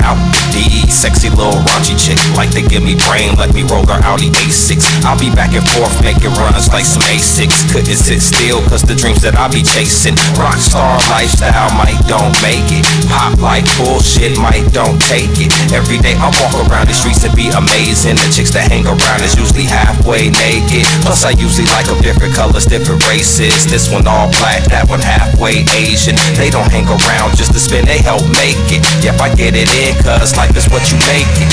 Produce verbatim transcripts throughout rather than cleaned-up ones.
out these sexy little raunchy chick, like they give me brain, let me roll her Audi A six. I'll be back and forth making runs like some A six. Couldn't sit still cause the dreams that I be chasing. Rockstar lifestyle might don't make it. Pop like bullshit might don't take it. Every day I walk around the streets and be amazing. The chicks that hang around is usually halfway naked. Plus I usually like them different colors, different races. This one all black, that one halfway Asian. They don't hang around just to spend, they help make it. Yep, I get it in cause life is what you make it.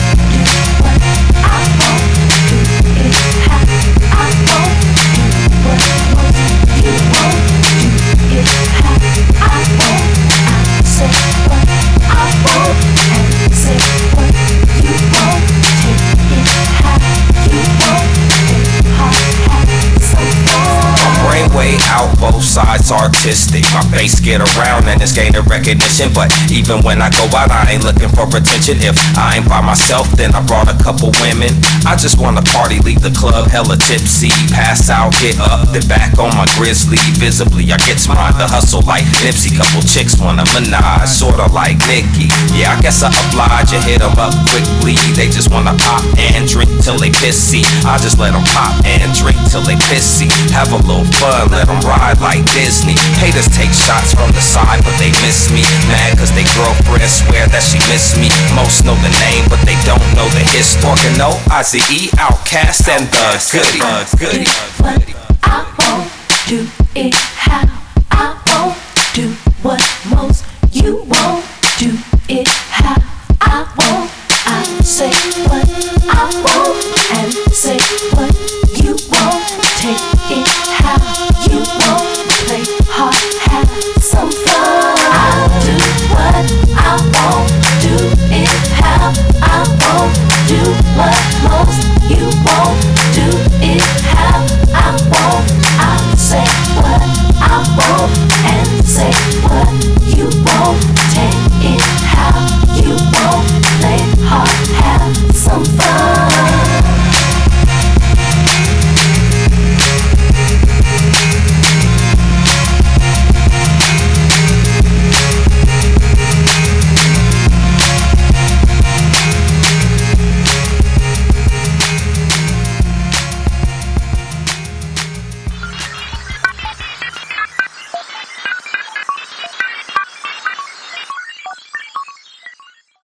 Way out, both sides artistic. My face get around and it's gaining recognition. But even when I go out, I ain't looking for attention. If I ain't by myself, then I brought a couple women. I just wanna party, leave the club hella tipsy, pass out, get up, then back on my grizzly. Visibly, I get to mine, the hustle like Nipsey. Couple chicks wanna menage, sorta like Nicki. Yeah, I guess I oblige and hit them up quickly. They just wanna pop and drink till they pissy. I just let them pop and drink till they pissy. Have a little fun, let them ride like Disney. Haters take shots from the side, but they miss me. Mad cause they girlfriend swear that she miss me. Most know the name, but they don't know the history. Talking no Ice E, Outkast, and the Goody. Do what I want, do it how I want, do what most you won't, do it how I want. I say what I want and say what you want. Take it how you want, play hard, have some fun. I do what I want, do it how I want, do what most you won't.